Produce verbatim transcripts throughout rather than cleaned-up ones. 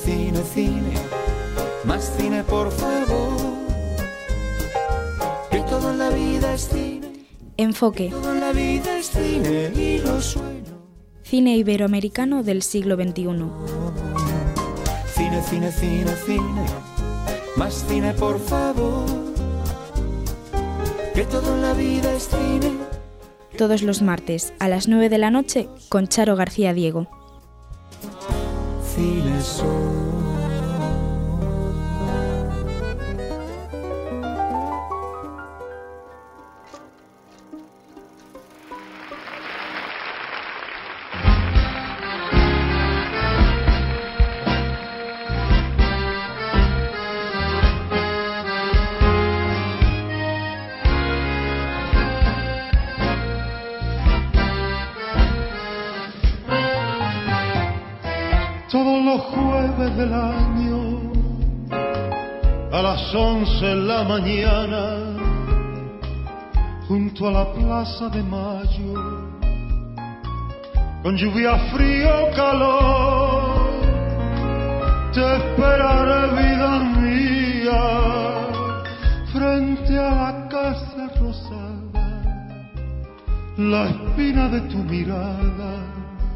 cine, cine, más cine por favor, que todo en la vida es cine. Enfoque. Todo en la vida es cine y lo sueño. Cine iberoamericano del siglo veintiuno. Cine, cine, cine, cine, más cine por favor, que todo en la vida es cine. Todos los martes a las nueve de la noche con Charo García Diego. Cine Sol. Todos los jueves del año, a las once de la mañana, junto a la Plaza de Mayo, con lluvia, frío, calor, te esperaré, vida mía, frente a la Casa Rosada, la espina de tu mirada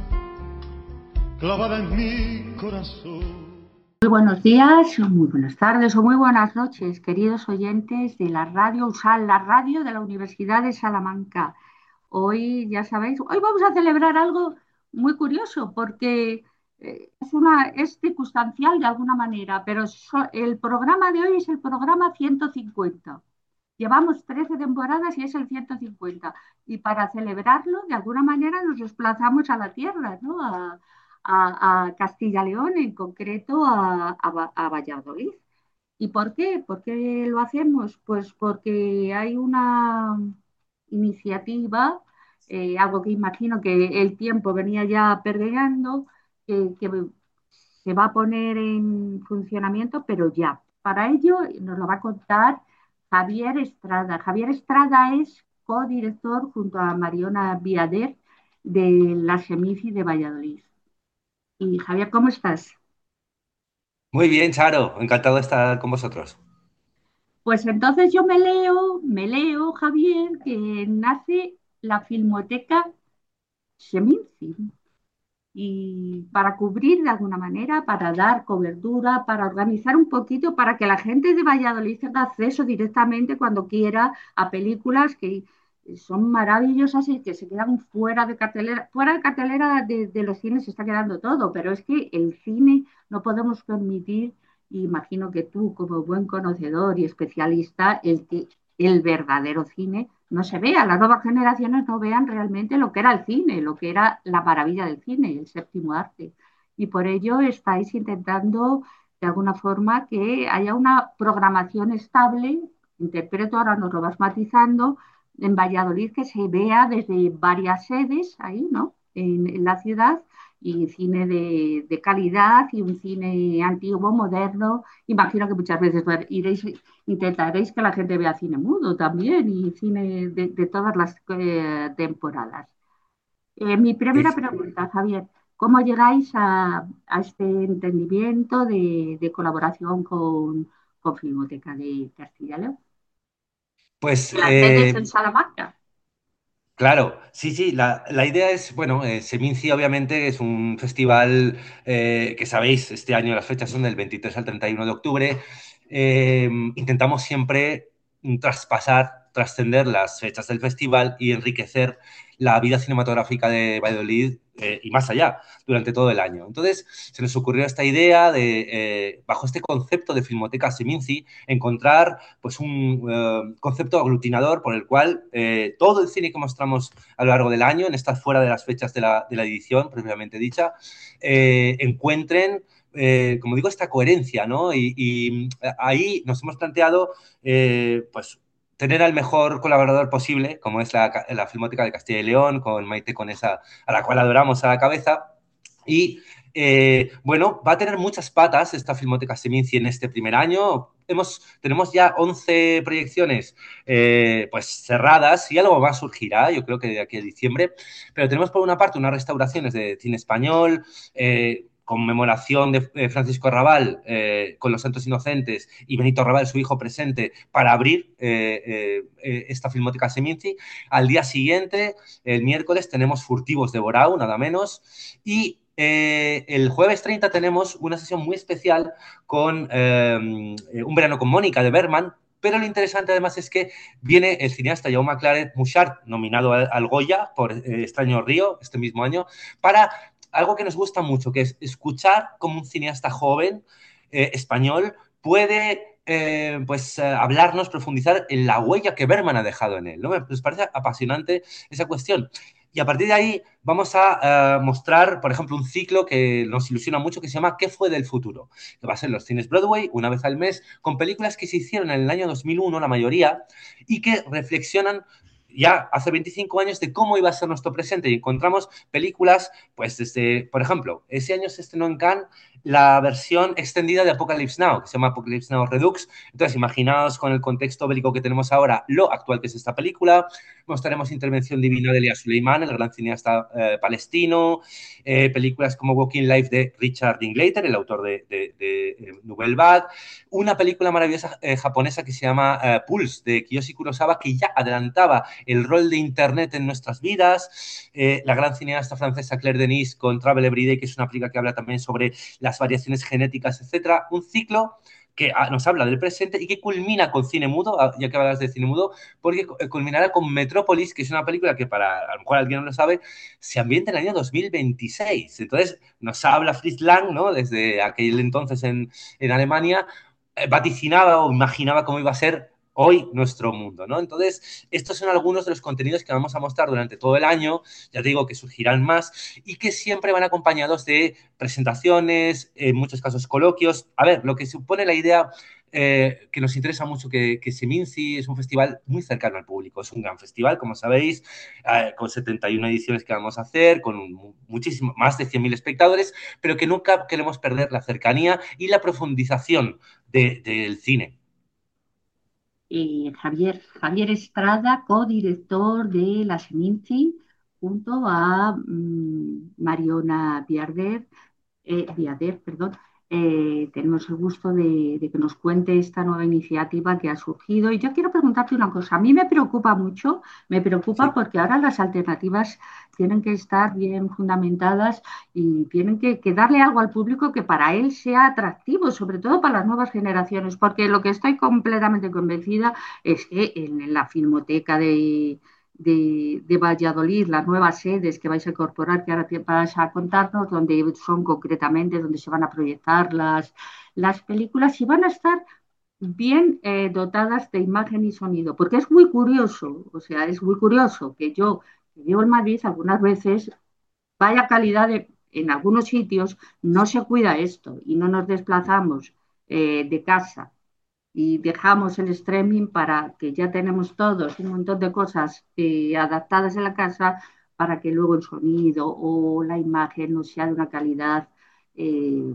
clavada en mi corazón. Muy buenos días, muy buenas tardes o muy buenas noches, queridos oyentes de la radio U S A L, la radio de la Universidad de Salamanca. Hoy, ya sabéis, hoy vamos a celebrar algo muy curioso porque eh, es, una, es circunstancial de alguna manera, pero so, el programa de hoy es el programa ciento cincuenta. Llevamos trece temporadas y es el ciento cincuenta. Y para celebrarlo, de alguna manera nos desplazamos a la tierra, ¿no? A, a, a Castilla y León, en concreto a, a, a Valladolid. ¿Y por qué? ¿Por qué lo hacemos? Pues porque hay una iniciativa, eh, algo que imagino que el tiempo venía ya perdiendo, que, que se va a poner en funcionamiento, pero ya. Para ello nos lo va a contar Javier Estrada. Javier Estrada es codirector junto a Mariona Viader de la Semici de Valladolid. Y Javier, ¿cómo estás? Muy bien, Charo, encantado de estar con vosotros. Pues entonces yo me leo, me leo, Javier, que nace la Filmoteca Seminci. Y para cubrir de alguna manera, para dar cobertura, para organizar un poquito, para que la gente de Valladolid tenga acceso directamente cuando quiera a películas que son maravillosas y que se quedan fuera de cartelera. Fuera de cartelera de, de los cines se está quedando todo, pero es que el cine no podemos permitir, y imagino que tú como buen conocedor y especialista, el que el verdadero cine no se vea, las nuevas generaciones no vean realmente lo que era el cine, lo que era la maravilla del cine, el séptimo arte. Y por ello estáis intentando, de alguna forma, que haya una programación estable, interpreto, ahora nos lo vas matizando, en Valladolid, que se vea desde varias sedes ahí, ¿no? En, en la ciudad, y cine de, de, calidad y un cine antiguo, moderno. Imagino que muchas veces iréis, intentaréis que la gente vea cine mudo también y cine de, de todas las eh, temporadas. Eh, mi primera pregunta, Javier, ¿cómo llegáis a, a este entendimiento de, de colaboración con, con Filmoteca de Castilla y León? Pues, Las sedes en eh, Salamanca. claro, sí, sí, la, la idea es, bueno, eh, Seminci obviamente es un festival eh, que sabéis, este año las fechas son del veintitrés al treinta y uno de octubre. Eh, intentamos siempre traspasar, trascender las fechas del festival y enriquecer la vida cinematográfica de Valladolid eh, y más allá durante todo el año. Entonces se nos ocurrió esta idea de, eh, bajo este concepto de Filmoteca Seminci, encontrar pues un eh, concepto aglutinador por el cual eh, todo el cine que mostramos a lo largo del año, en estas fuera de las fechas de la, de la edición previamente dicha, eh, encuentren Eh, como digo, esta coherencia, ¿no? Y, y ahí nos hemos planteado, eh, pues, tener al mejor colaborador posible, como es la, la Filmoteca de Castilla y León, con Maite Conesa, a la cual adoramos a la cabeza. Y, eh, bueno, va a tener muchas patas esta Filmoteca Seminci en este primer año. Hemos, tenemos ya once proyecciones eh, pues cerradas y algo más surgirá, yo creo que de aquí a diciembre. Pero tenemos por una parte unas restauraciones de cine español, eh, conmemoración de eh, Francisco Arrabal eh, con los Santos Inocentes y Benito Arrabal, su hijo, presente para abrir eh, eh, esta Filmoteca Seminci. Al día siguiente, el miércoles, tenemos Furtivos de Borau, nada menos, y eh, el jueves treinta tenemos una sesión muy especial con eh, Un verano con Mónica de Bergman, pero lo interesante además es que viene el cineasta Jaume Claret Muchart, nominado al, al Goya por eh, Extraño Río este mismo año, para algo que nos gusta mucho, que es escuchar cómo un cineasta joven eh, español puede eh, pues, eh, hablarnos, profundizar en la huella que Bergman ha dejado en él, ¿no? Nos parece apasionante esa cuestión. Y a partir de ahí vamos a uh, mostrar, por ejemplo, un ciclo que nos ilusiona mucho que se llama ¿Qué fue del futuro? Que va a ser en los cines Broadway, una vez al mes, con películas que se hicieron en el año dos mil uno, la mayoría, y que reflexionan ya hace veinticinco años de cómo iba a ser nuestro presente, y encontramos películas, pues desde, por ejemplo, ese año se estrenó en Cannes la versión extendida de Apocalypse Now, que se llama Apocalypse Now Redux. Entonces, imaginaos con el contexto bélico que tenemos ahora, lo actual que es esta película. Mostraremos Intervención Divina de Elia Suleiman, el gran cineasta eh, palestino, eh, películas como Walking Life de Richard Linklater, el autor de, de, de, de Nouvelle Vague, una película maravillosa eh, japonesa que se llama eh, Pulse, de Kiyoshi Kurosawa, que ya adelantaba el rol de Internet en nuestras vidas, eh, la gran cineasta francesa Claire Denis con Travel Every Day, que es una película que habla también sobre las variaciones genéticas, etcétera. Un ciclo que nos habla del presente y que culmina con cine mudo, ya que hablas de cine mudo, porque culminará con Metrópolis, que es una película que, para a lo mejor alguien no lo sabe, se ambienta en el año dos mil veintiséis. Entonces, nos habla Fritz Lang, ¿no? Desde aquel entonces en, en Alemania, eh, vaticinaba o imaginaba cómo iba a ser hoy nuestro mundo, ¿no? Entonces, estos son algunos de los contenidos que vamos a mostrar durante todo el año, ya te digo que surgirán más, y que siempre van acompañados de presentaciones, en muchos casos coloquios. A ver, lo que supone la idea eh, que nos interesa mucho, que, que Seminci es un festival muy cercano al público, es un gran festival, como sabéis, eh, con setenta y una ediciones que vamos a hacer, con muchísimo, más de cien mil espectadores, pero que nunca queremos perder la cercanía y la profundización de, del cine. Eh, Javier, Javier Estrada, codirector de la Seminci, junto a mm, Mariona Viarder, eh, Viader, perdón. Eh, tenemos el gusto de, de que nos cuente esta nueva iniciativa que ha surgido. Y yo quiero preguntarte una cosa. A mí me preocupa mucho, me preocupa Sí. porque ahora las alternativas tienen que estar bien fundamentadas y tienen que, que darle algo al público que para él sea atractivo, sobre todo para las nuevas generaciones, porque lo que estoy completamente convencida es que en la Filmoteca de, de, de Valladolid, las nuevas sedes que vais a incorporar, que ahora te vas a contarnos, donde son concretamente, donde se van a proyectar las, las películas, y van a estar bien eh, dotadas de imagen y sonido, porque es muy curioso, o sea, es muy curioso que yo, que vivo en Madrid, algunas veces, vaya calidad de, en algunos sitios, no se cuida esto y no nos desplazamos eh, de casa y dejamos el streaming para que ya tenemos todos un montón de cosas eh, adaptadas en la casa para que luego el sonido o la imagen no sea de una calidad eh,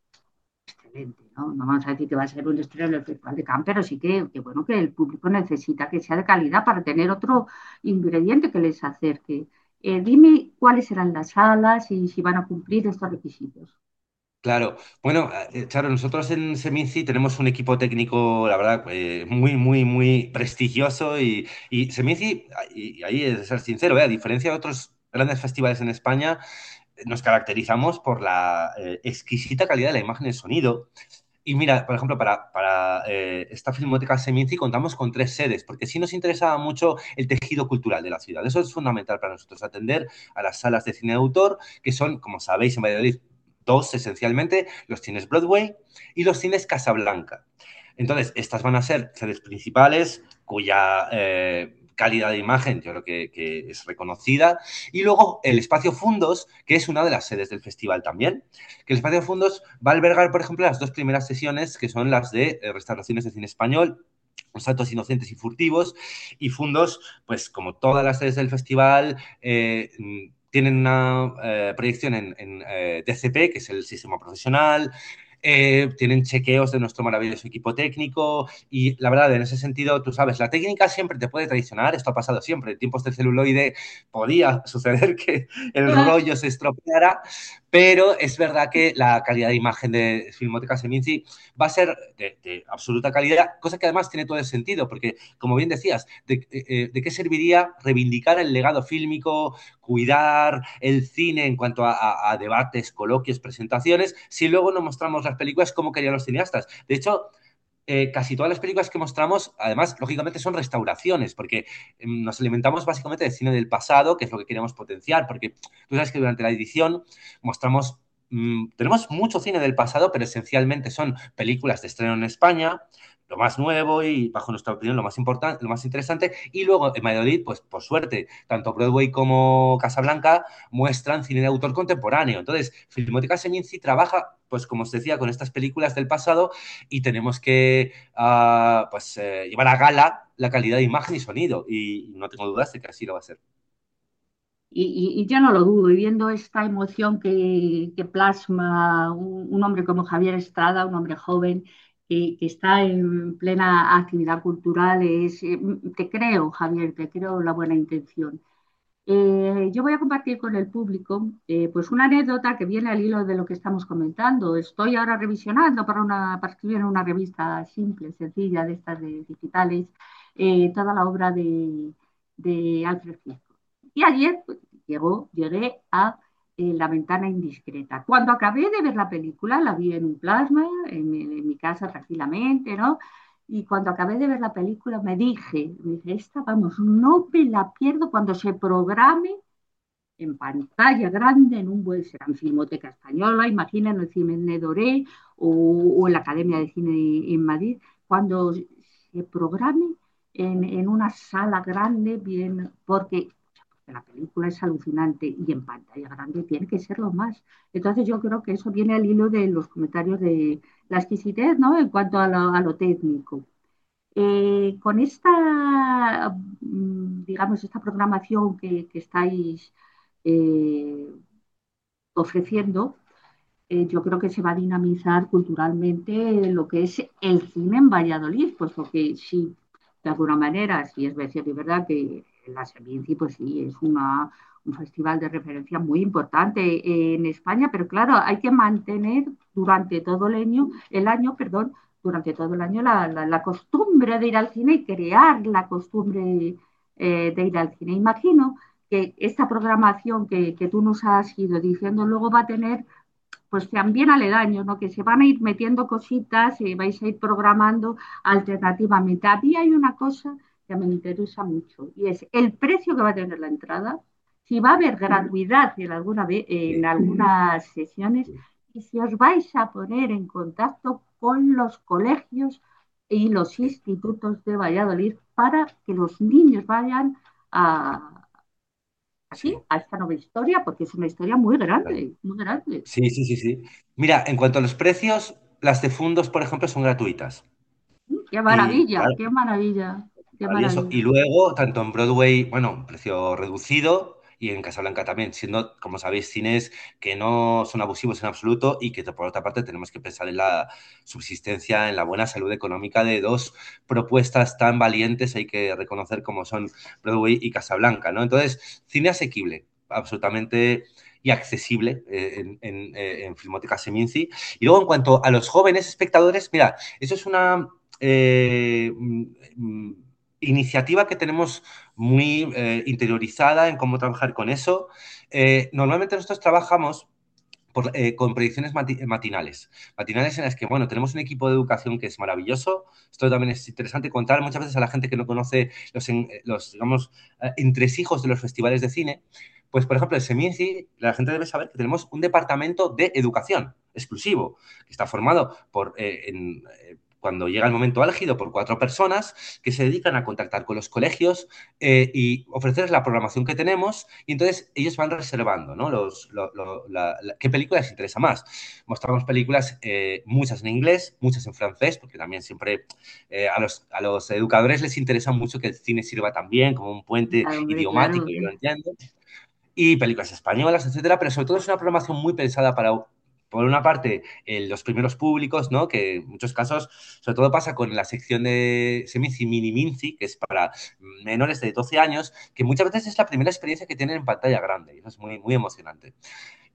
excelente, ¿no? No vamos a decir que va a ser un estreno del Festival de Cannes, pero sí que, que, bueno, que el público necesita que sea de calidad para tener otro ingrediente que les acerque. Eh, dime cuáles serán las salas y si van a cumplir estos requisitos. Claro, bueno, eh, Charo, nosotros en Seminci tenemos un equipo técnico, la verdad, eh, muy, muy, muy prestigioso, y, y Seminci, y, y ahí es de ser sincero, eh, a diferencia de otros grandes festivales en España, eh, nos caracterizamos por la eh, exquisita calidad de la imagen y el sonido. Y mira, por ejemplo, para, para eh, esta Filmoteca Seminci contamos con tres sedes, porque sí nos interesaba mucho el tejido cultural de la ciudad. Eso es fundamental para nosotros, atender a las salas de cine de autor, que son, como sabéis, en Valladolid, dos esencialmente: los cines Broadway y los cines Casablanca. Entonces, estas van a ser sedes principales, cuya eh, calidad de imagen yo creo que, que es reconocida. Y luego el Espacio Fundos, que es una de las sedes del festival también, que el Espacio Fundos va a albergar, por ejemplo, las dos primeras sesiones, que son las de eh, restauraciones de cine español, Los Santos Inocentes y Furtivos. Y Fundos, pues como todas las sedes del festival, eh, tienen una eh, proyección en, en eh, D C P, que es el sistema profesional. Eh, tienen chequeos de nuestro maravilloso equipo técnico, y la verdad, en ese sentido, tú sabes, la técnica siempre te puede traicionar. Esto ha pasado siempre. En tiempos de celuloide podía suceder que el rollo se estropeara, pero es verdad que la calidad de imagen de Filmoteca Seminci va a ser de, de absoluta calidad, cosa que además tiene todo el sentido, porque, como bien decías, ¿de, eh, ¿de qué serviría reivindicar el legado fílmico, cuidar el cine en cuanto a, a, a debates, coloquios, presentaciones, si luego no mostramos las películas como querían los cineastas? De hecho, eh, casi todas las películas que mostramos, además, lógicamente son restauraciones, porque eh, nos alimentamos básicamente del cine del pasado, que es lo que queremos potenciar, porque tú sabes que durante la edición mostramos, mmm, tenemos mucho cine del pasado, pero esencialmente son películas de estreno en España, lo más nuevo y, bajo nuestra opinión, lo más importante, lo más interesante. Y luego en Valladolid, pues por suerte, tanto Broadway como Casablanca muestran cine de autor contemporáneo. Entonces, Filmoteca Seminci trabaja, pues como os decía, con estas películas del pasado y tenemos que uh, pues, eh, llevar a gala la calidad de imagen y sonido. Y no tengo dudas de que así lo va a ser. Y, y, y yo no lo dudo, y viendo esta emoción que, que plasma un, un, hombre como Javier Estrada, un hombre joven que, que está en plena actividad cultural, es, eh, te creo, Javier, te creo la buena intención. Eh, yo voy a compartir con el público eh, pues una anécdota que viene al hilo de lo que estamos comentando. Estoy ahora revisionando para, una, para escribir en una revista simple, sencilla, de estas de digitales, eh, toda la obra de, de Alfred Hitchcock. Y ayer pues, llegó, llegué a eh, La ventana indiscreta. Cuando acabé de ver la película, la vi en un plasma, en, en mi casa tranquilamente, ¿no? Y cuando acabé de ver la película me dije, me dije, esta, vamos, no me la pierdo cuando se programe en pantalla grande, en un buen, será en Filmoteca Española, imaginen el Cine Doré o, o en la Academia de Cine en Madrid, cuando se programe en, en una sala grande, bien, porque la película es alucinante y en pantalla grande tiene que ser lo más. Entonces yo creo que eso viene al hilo de los comentarios de la exquisitez, ¿no? En cuanto a lo, a lo técnico. Eh, con esta, mm, digamos, esta programación que, que estáis eh, ofreciendo, eh, yo creo que se va a dinamizar culturalmente lo que es el cine en Valladolid, pues porque sí, de alguna manera, sí es cierto y verdad que la Seminci, pues sí, es una, un festival de referencia muy importante en España, pero claro, hay que mantener durante todo el año, el año, perdón, durante todo el año la, la, la costumbre de ir al cine y crear la costumbre eh, de ir al cine. Imagino que esta programación que, que tú nos has ido diciendo luego va a tener pues también aledaños, ¿no? Que se van a ir metiendo cositas y vais a ir programando alternativamente. A mí hay una cosa que me interesa mucho y es el precio que va a tener la entrada, si va a haber gratuidad en, alguna en algunas sesiones y si os vais a poner en contacto con los colegios y los institutos de Valladolid para que los niños vayan a, aquí, Sí, a esta nueva historia, porque es una historia muy claro. grande, muy grande. Sí, sí, sí, sí. Mira, en cuanto a los precios, las de fundos, por ejemplo, son gratuitas. Qué Y maravilla, claro, qué maravilla, qué maravilloso. maravilla. Y luego, tanto en Broadway, bueno, un precio reducido, y en Casablanca también, siendo, como sabéis, cines que no son abusivos en absoluto y que, por otra parte, tenemos que pensar en la subsistencia, en la buena salud económica de dos propuestas tan valientes, hay que reconocer como son Broadway y Casablanca, ¿no? Entonces, cine asequible, absolutamente y accesible eh, en, en, eh, en Filmoteca Seminci. Y luego, en cuanto a los jóvenes espectadores, mira, eso es una... Eh, mm, iniciativa que tenemos muy eh, interiorizada en cómo trabajar con eso. Eh, normalmente nosotros trabajamos por, eh, con predicciones mati matinales. Matinales en las que, bueno, tenemos un equipo de educación que es maravilloso. Esto también es interesante contar muchas veces a la gente que no conoce los, en, los digamos, eh, entresijos de los festivales de cine. Pues, por ejemplo, en Seminci, la gente debe saber que tenemos un departamento de educación exclusivo, que está formado por, eh, en, eh, cuando llega el momento álgido, por cuatro personas que se dedican a contactar con los colegios eh, y ofrecerles la programación que tenemos y entonces ellos van reservando, ¿no? Los, lo, lo, la, la, ¿Qué película les interesa más? Mostramos películas, eh, muchas en inglés, muchas en francés, porque también siempre eh, a, los, a los educadores les interesa mucho que el cine sirva también como un puente Claro, hombre, idiomático, claro. yo lo entiendo, y películas españolas, etcétera, pero sobre todo es una programación muy pensada para, por una parte, eh, los primeros públicos, ¿no? Que en muchos casos, sobre todo pasa con la sección de Seminci Mini Minci, que es para menores de doce años, que muchas veces es la primera experiencia que tienen en pantalla grande, y eso es muy, muy emocionante.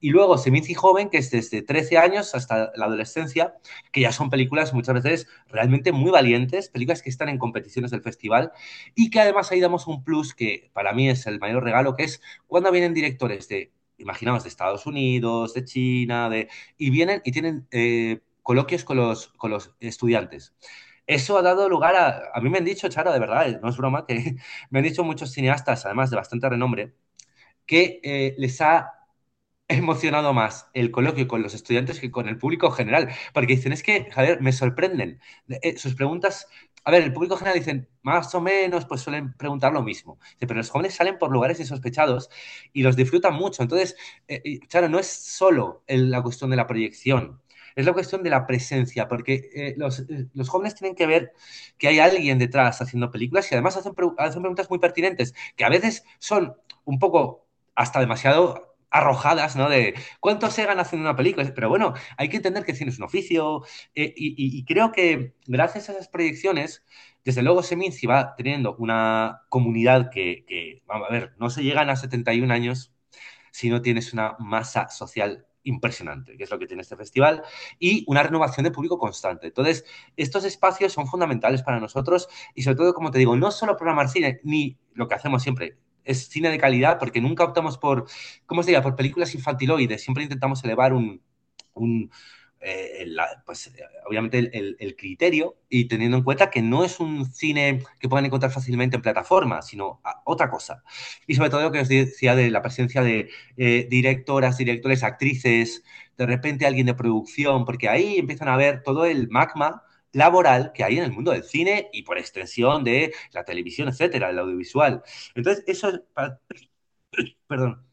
Y luego Seminci Joven, que es desde trece años hasta la adolescencia, que ya son películas muchas veces realmente muy valientes, películas que están en competiciones del festival y que además ahí damos un plus que para mí es el mayor regalo, que es cuando vienen directores de, imaginaos, de Estados Unidos, de China, de, y vienen y tienen eh, coloquios con los, con los estudiantes. Eso ha dado lugar a, a mí me han dicho, Charo, de verdad, no es broma, que me han dicho muchos cineastas, además de bastante renombre, que eh, les ha emocionado más el coloquio con los estudiantes que con el público general, porque dicen, es que, Javier, me sorprenden. Eh, sus preguntas, a ver, el público general dicen, más o menos, pues suelen preguntar lo mismo. Dice, pero los jóvenes salen por lugares insospechados y los disfrutan mucho. Entonces, eh, y, claro, no es solo el- la cuestión de la proyección, es la cuestión de la presencia, porque eh, los, eh, los jóvenes tienen que ver que hay alguien detrás haciendo películas y además hacen, pre- hacen preguntas muy pertinentes, que a veces son un poco hasta demasiado arrojadas, ¿no? De cuánto se gana haciendo una película. Pero bueno, hay que entender que el cine es un oficio eh, y, y- y creo que gracias a esas proyecciones, desde luego Seminci va teniendo una comunidad que, que, vamos a ver, no se llegan a setenta y un años si no tienes una masa social impresionante, que es lo que tiene este festival, y una renovación de público constante. Entonces, estos espacios son fundamentales para nosotros y sobre todo, como te digo, no solo programar cine, ni lo que hacemos siempre, es cine de calidad, porque nunca optamos por, ¿cómo se diría?, por películas infantiloides, siempre intentamos elevar un, un eh, la, pues eh, obviamente el, el, el, criterio y teniendo en cuenta que no es un cine que puedan encontrar fácilmente en plataforma, sino otra cosa. Y sobre todo lo que os decía de la presencia de eh, directoras, directores, actrices, de repente alguien de producción, porque ahí empiezan a ver todo el magma laboral que hay en el mundo del cine y por extensión de la televisión, etcétera, el audiovisual. Entonces, eso es, para, perdón,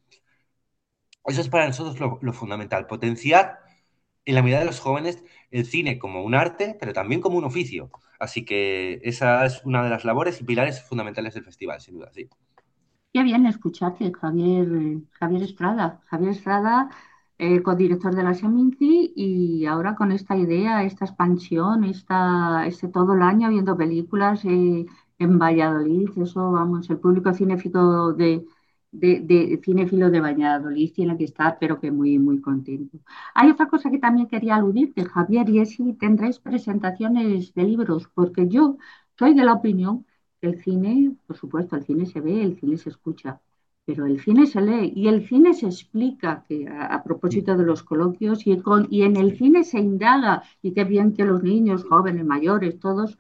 eso es para nosotros lo, lo fundamental, potenciar en la mirada de los jóvenes el cine como un arte, pero también como un oficio. Así que esa es una de las labores y pilares fundamentales del festival, sin duda, sí. Qué bien escucharte, Javier, eh, Javier Estrada. Javier Estrada, eh, codirector de la Seminci, y ahora con esta idea, esta expansión, esta, este todo el año viendo películas eh, en Valladolid. Eso, vamos, el público cinéfilo de, de, de, cinéfilo de Valladolid tiene que estar, pero que muy, muy contento. Hay otra cosa que también quería aludirte, Javier, y es si tendréis presentaciones de libros, porque yo soy de la opinión. El cine, por supuesto, el cine se ve, el cine se escucha, pero el cine se lee y el cine se explica, que a, a propósito de los coloquios, y, con, y en el cine se indaga, y qué bien que los niños, jóvenes, mayores, todos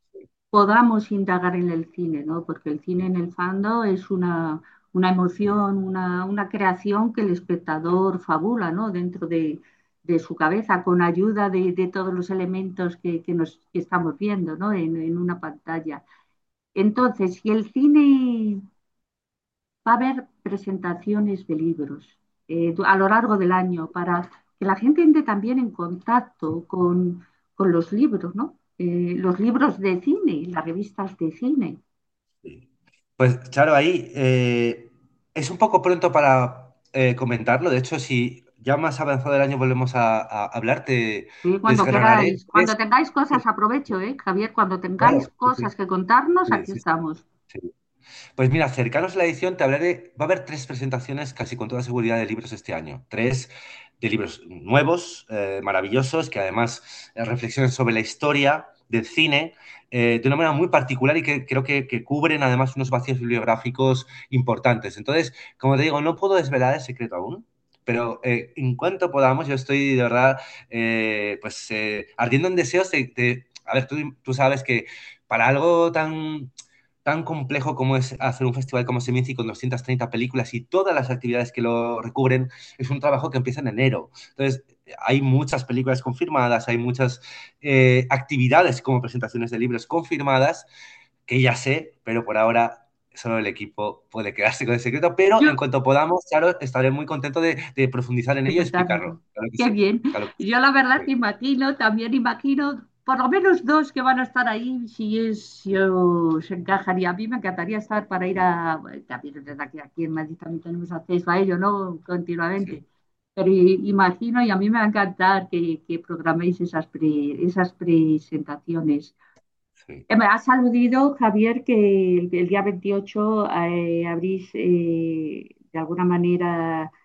podamos indagar en el cine, ¿no? Porque el cine en el fondo es una, una emoción, una, una creación que el espectador fabula, ¿no? Dentro de, de su cabeza, con ayuda de, de todos los elementos que, que nos, que estamos viendo, ¿no? En, en una pantalla. Entonces, si el cine va a haber presentaciones de libros eh, a lo largo del año para que la gente entre también en contacto con, con los libros, ¿no? Eh, los libros de cine, las revistas de cine. Sí. Pues claro, ahí eh, es un poco pronto para eh, comentarlo. De hecho, si ya más avanzado el año volvemos a, a hablar, te Sí, cuando desgranaré queráis, cuando tres. tengáis cosas, aprovecho, ¿eh, Javier? Cuando tengáis Claro, sí, sí, cosas que contarnos, sí, aquí sí, estamos. sí. Pues mira, cercanos a la edición te hablaré, va a haber tres presentaciones casi con toda seguridad de libros este año. Tres de libros nuevos, eh, maravillosos, que además eh, reflexionan sobre la historia del cine eh, de una manera muy particular y que creo que, que cubren además unos vacíos bibliográficos importantes. Entonces, como te digo, no puedo desvelar el secreto aún. Pero eh, en cuanto podamos, yo estoy de verdad eh, pues eh, ardiendo en deseos de, de- a ver, tú, tú sabes que para algo tan tan complejo como es hacer un festival como Seminci con doscientas treinta películas y todas las actividades que lo recubren, es un trabajo que empieza en enero. Entonces, hay muchas películas confirmadas, hay muchas eh, actividades como presentaciones de libros confirmadas, que ya sé, pero por ahora solo el equipo puede quedarse con el secreto, pero en Yo, cuanto podamos, claro, estaré muy contento de, de profundizar en de ello y contarlo. explicarlo. Claro que Qué sí, bien. claro que sí. Yo la verdad que Sí, imagino, también imagino, por lo menos dos que van a estar ahí, si es, si os encajaría. A mí me encantaría estar para ir a, bueno, también desde aquí, aquí en Madrid también tenemos acceso a ello, ¿no? sí, Continuamente. Pero i- imagino y a mí me va a encantar que, que programéis esas, pre- esas presentaciones. sí. Eh, Me has aludido, Javier, que el, el día veintiocho eh, abrís eh, de alguna manera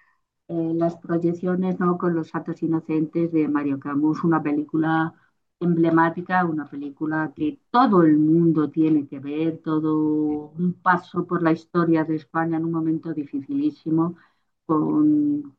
eh, las proyecciones, ¿no? Con Los Santos Inocentes de Mario Camus, una película emblemática, una película que todo el mundo tiene que ver, todo un paso por la historia de España en un momento dificilísimo, con,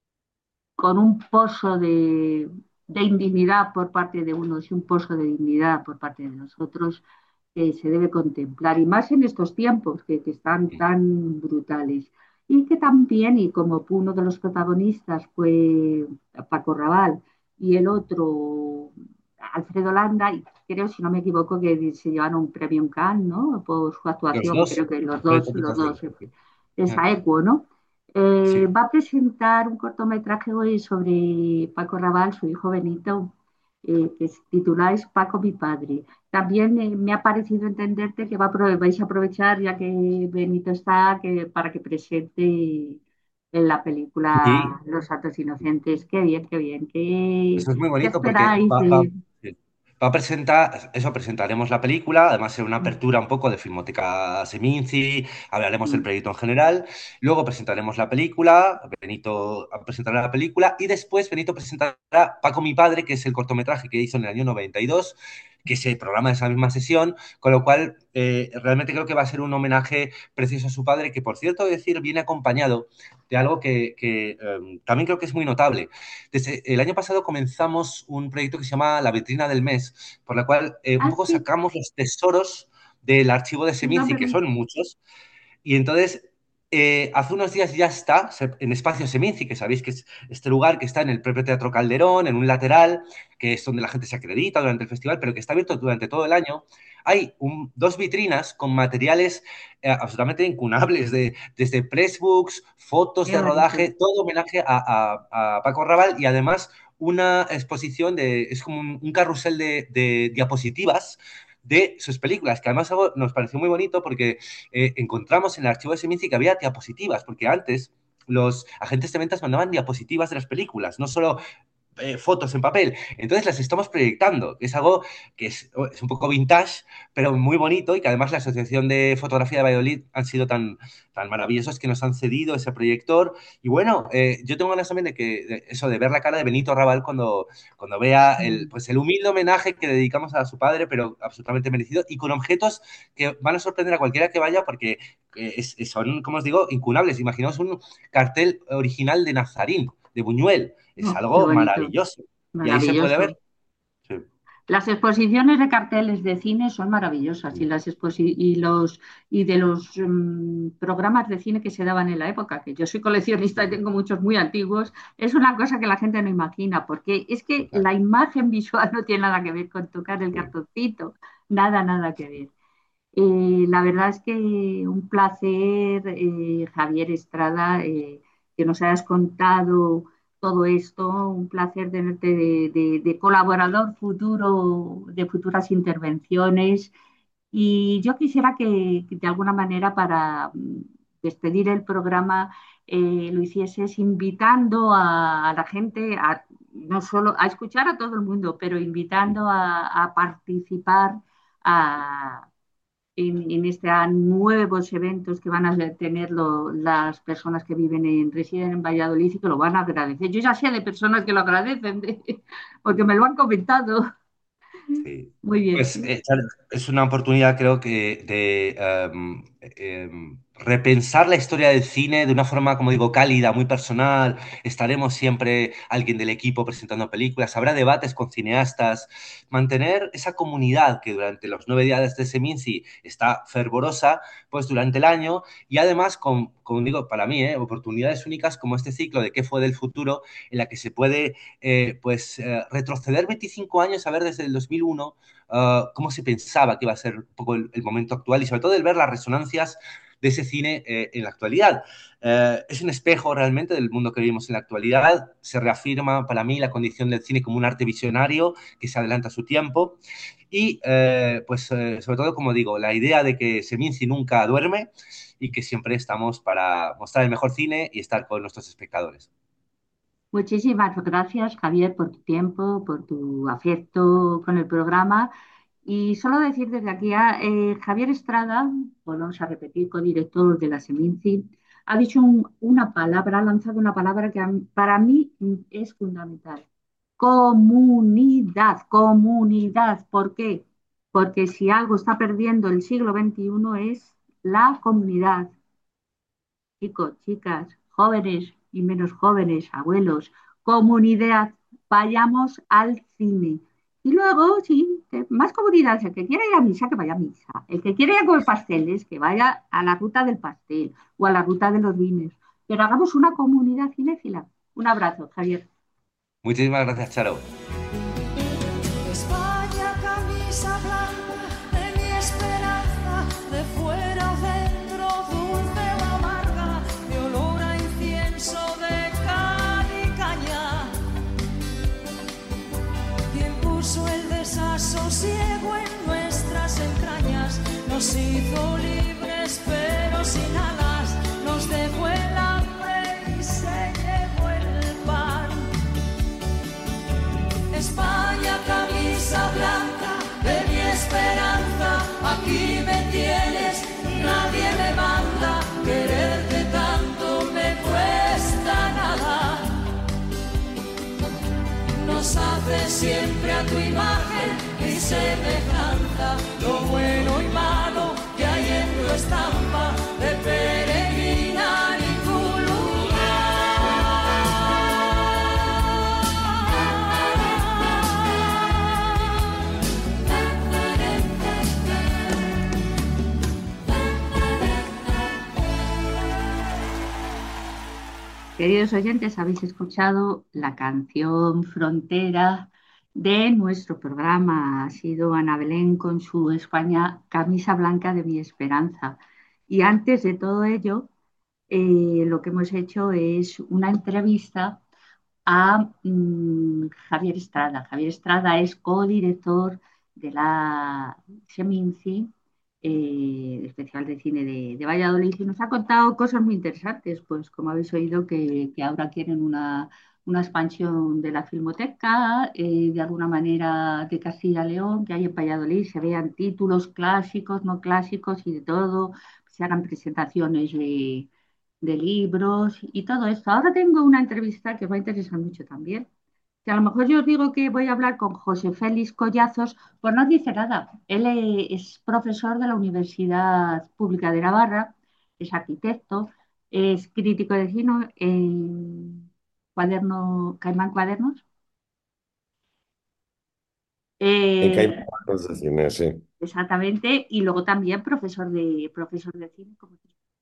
con un pozo de, de indignidad por parte de unos y un pozo de dignidad por parte de los otros que se debe contemplar, y más en estos tiempos que, que están tan brutales. Y que también, y como uno de los protagonistas fue Paco Raval y el otro Alfredo Landa, y creo, si no me equivoco, que se llevaron un premio en Cannes, ¿no? Por su Los actuación, dos, creo que los dos, los protagonistas dos, de... es Eh, Aequo, ¿no? Eh, Sí. va a presentar un cortometraje hoy sobre Paco Raval, su hijo Benito, eh, que es titular es Paco mi padre. También eh, me ha parecido entenderte que va a aprove- vais a aprovechar, ya que Benito está, que, para que presente en la película Sí, Los Santos Inocentes. Qué bien, qué bien. ¿Qué, eso es muy qué bonito porque esperáis va, va- de... sí, va a presentar, eso presentaremos la película, además será una apertura un poco de Filmoteca Seminci, hablaremos del Mm. proyecto en general, luego presentaremos la película, Benito presentará la película y después Benito presentará Paco mi padre, que es el cortometraje que hizo en el año noventa y dos, que se programa en esa misma sesión, con lo cual eh, realmente creo que va a ser un homenaje precioso a su padre, que por cierto, decir, viene acompañado de algo que, que eh, también creo que es muy notable. Desde el año pasado comenzamos un proyecto que se llama La Vitrina del Mes, por la cual eh, un Ah, poco sí, sacamos los tesoros del archivo de no, Seminci, que pero... son muchos, y entonces eh, hace unos días ya está en Espacio Seminci, que sabéis que es este lugar que está en el propio Teatro Calderón, en un lateral, que es donde la gente se acredita durante el festival, pero que está abierto durante todo el año. Hay un, dos vitrinas con materiales eh, absolutamente incunables, de, desde pressbooks, fotos Qué de bonito. rodaje, todo homenaje a, a, a Paco Raval y además una exposición de, es como un, un carrusel de, de, diapositivas de sus películas, que además algo nos pareció muy bonito porque eh, encontramos en el archivo de Seminci que había diapositivas, porque antes los agentes de ventas mandaban diapositivas de las películas, no solo eh, fotos en papel. Entonces las estamos proyectando, que es algo que es, es, un poco vintage, pero muy bonito y que además la Asociación de Fotografía de Valladolid han sido tan, tan maravillosos que nos han cedido ese proyector. Y bueno, eh, yo tengo ganas también de que de eso, de ver la cara de Benito Raval cuando, cuando vea el, pues el humilde homenaje que le dedicamos a su padre, pero absolutamente merecido, y con objetos que van a sorprender a cualquiera que vaya porque eh, es, es, son, como os digo, incunables. Imaginaos un cartel original de Nazarín, de Buñuel. Es Oh, qué algo bonito, maravilloso. Y ahí se puede ver. maravilloso. Sí, Las exposiciones de carteles de cine son maravillosas, y, las exposi- y, los, y de los mm, programas de cine que se daban en la época, que yo soy coleccionista y tengo muchos muy antiguos, es una cosa que la gente no imagina, porque es que total. la imagen visual no tiene nada que ver con tocar el Sí. cartoncito, nada, nada que ver. Eh, la verdad es que un placer, eh, Javier Estrada, eh, que nos hayas contado todo esto, un placer tenerte de, de- de colaborador futuro de futuras intervenciones. Y yo quisiera que, que de alguna manera, para mm, despedir el programa, eh, lo hicieses invitando a, a la gente, a, no solo a escuchar a todo el mundo, pero invitando a, a participar a en, en estos nuevos eventos que van a tener lo- las personas que viven en, residen en Valladolid, y que lo van a agradecer. Yo ya sé de personas que lo agradecen, de- porque me lo han comentado. Sí. Muy bien. Pues eh, claro, es una oportunidad, creo que, de em, em, repensar la historia del cine de una forma, como digo, cálida, muy personal. Estaremos siempre alguien del equipo presentando películas, habrá debates con cineastas. Mantener esa comunidad que durante los nueve días de Seminci está fervorosa, pues durante el año, y además, con, como digo, para mí, eh, oportunidades únicas como este ciclo de ¿Qué fue del futuro?, en la que se puede eh, pues eh, retroceder veinticinco años a ver desde el dos mil uno uh, cómo se pensaba que iba a ser un poco el, el, momento actual y sobre todo el ver las resonancias de ese cine eh, en la actualidad. Eh, es un espejo realmente del mundo que vivimos en la actualidad. Se reafirma para mí la condición del cine como un arte visionario que se adelanta a su tiempo y eh, pues eh, sobre todo, como digo, la idea de que Seminci nunca duerme y que siempre estamos para mostrar el mejor cine y estar con nuestros espectadores. Muchísimas gracias, Javier, por tu tiempo, por tu afecto con el programa. Y solo decir desde aquí a eh, Javier Estrada, volvemos a repetir, codirector de la Seminci, ha dicho un- una palabra, ha lanzado una palabra que a mí- para mí mm, es fundamental. Comunidad, comunidad. ¿Por qué? Porque si algo está perdiendo el siglo veintiuno es la comunidad. Chicos, chicas, jóvenes y menos jóvenes, abuelos, comunidad, vayamos al cine. Y luego, sí, que más comunidad, el que quiera ir a misa, que vaya a misa. El que quiera ir a comer pasteles, que vaya a la ruta del pastel o a la ruta de los vinos. Pero hagamos una comunidad cinéfila. Un abrazo, Javier. Muchísimas gracias, Charo. España, camisa blanca de mi esperanza, de fuera o dentro, dulce o amarga, de olor a incienso, de cal y caña. Quien puso el desasosiego en nuestras entrañas, nos hizo libres pero sin alas, nos dejó el hambre y se llevó el pan. España, camisa blanca de mi esperanza, aquí me tienes, nadie me manda, quererte tanto me cuesta nada. Nos hace siempre a tu imagen y semejanza, lo bueno y malo que hay en tu estampa de peregrina a ningún Queridos oyentes, habéis escuchado la canción Frontera de nuestro programa. Ha sido Ana Belén con su España, camisa blanca de mi esperanza. Y antes de todo ello, eh, lo que hemos hecho es una entrevista a mm, Javier Estrada. Javier Estrada es codirector de la Seminci, eh, especial de cine de, de Valladolid, y nos ha contado cosas muy interesantes, pues como habéis oído que, que ahora quieren una, una expansión de la Filmoteca, eh, de alguna manera de Castilla-León, que hay en Valladolid, se vean títulos clásicos, no clásicos y de todo, se hagan presentaciones de de libros y todo esto. Ahora tengo una entrevista que va a interesar mucho también. Que a lo mejor yo os digo que voy a hablar con José Félix Collazos, pues no dice nada. Él eh, es profesor de la Universidad Pública de Navarra, es arquitecto, es crítico de cine en Cuaderno, Caimán Cuadernos. En Caimán, Eh, es decir, sí. exactamente, y luego también profesor de, profesor de cine. Como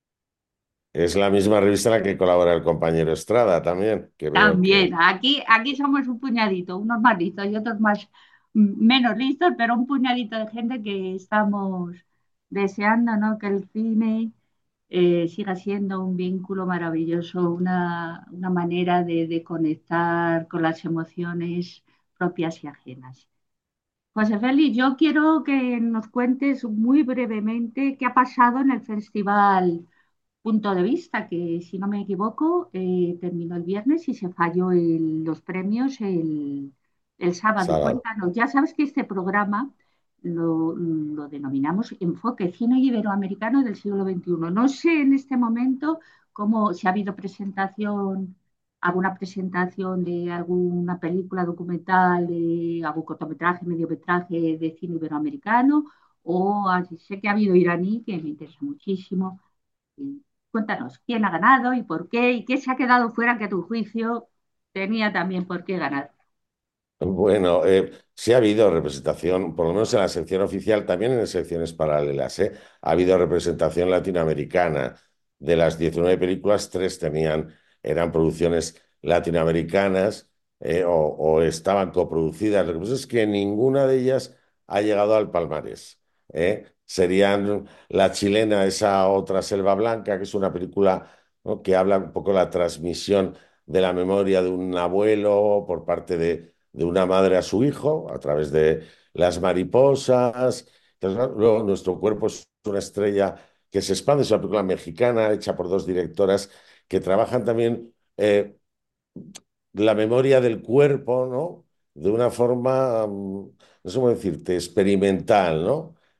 Es la misma revista en la que colabora el compañero Estrada también, que veo que... también, aquí, aquí somos un puñadito, unos más listos y otros más mm, menos listos, pero un puñadito de gente que estamos deseando, ¿no? Que el cine eh, siga siendo un vínculo maravilloso, una, una manera de, de conectar con las emociones propias y ajenas. José Félix, yo quiero que nos cuentes muy brevemente qué ha pasado en el Festival Punto de Vista, que si no me equivoco, eh, terminó el viernes y se falló el- los premios el, el sábado. Sábado. Cuéntanos, ya sabes que este programa lo, lo denominamos Enfoque Cine Iberoamericano del siglo veintiuno. No sé en este momento cómo, si ha habido presentación, alguna presentación de alguna película documental, de algún cortometraje, mediometraje de cine iberoamericano, o así sé que ha habido iraní, que me interesa muchísimo. Y cuéntanos, ¿quién ha ganado y por qué? ¿Y qué se ha quedado fuera que a tu juicio tenía también por qué ganar? Bueno, eh, sí ha habido representación, por lo menos en la sección oficial, también en secciones paralelas, ¿eh? Ha habido representación latinoamericana. De las diecinueve películas, tres tenían, eran producciones latinoamericanas eh, o, o estaban coproducidas. Lo que pasa es que ninguna de ellas ha llegado al palmarés, ¿eh? Serían la chilena, esa otra Selva Blanca, que es una película, ¿no?, que habla un poco de la transmisión de la memoria de un abuelo por parte de de una madre a su hijo a través de las mariposas. Entonces, luego, nuestro cuerpo es una estrella que se expande. Es una película mexicana hecha por dos directoras que trabajan también eh, la memoria del cuerpo, ¿no? De una forma, mm, no sé cómo decirte, experimental, ¿no?